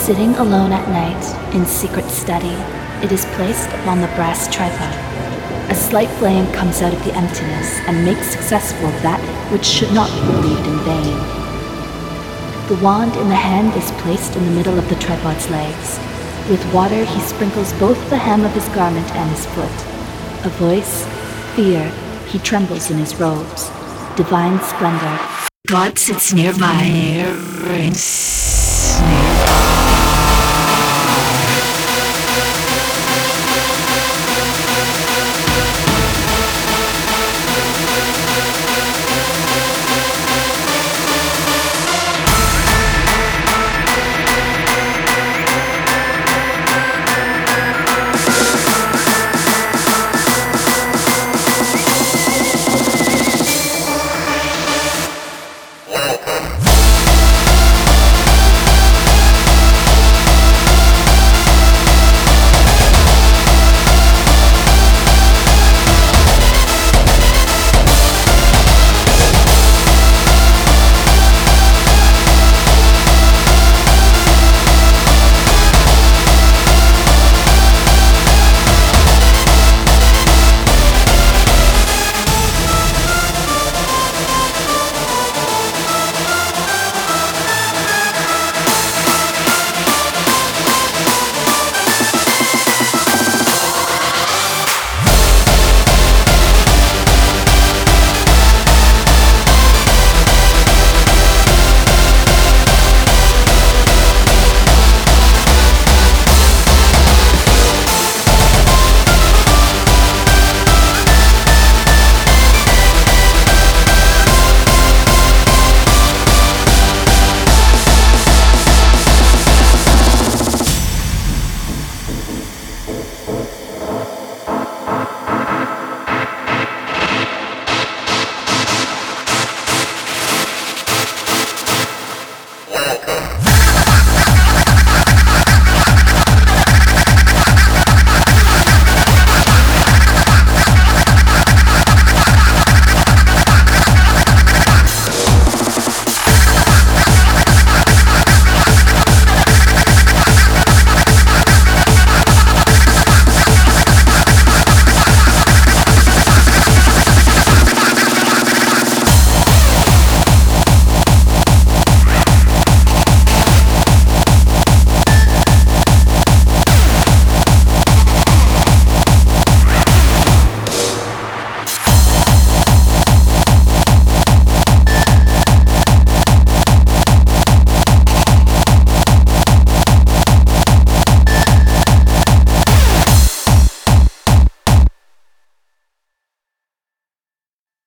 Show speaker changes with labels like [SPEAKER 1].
[SPEAKER 1] Sitting alone at night, in secret study, it is placed upon the brass tripod. A slight flame comes out of the emptiness and makes successful that which should not be believed in vain. The wand in the hand is placed in the middle of the tripod's legs. With water he sprinkles both the hem of his garment and his foot. A voice, fear, he trembles in his robes. Divine splendor. God sits nearby. Nearby.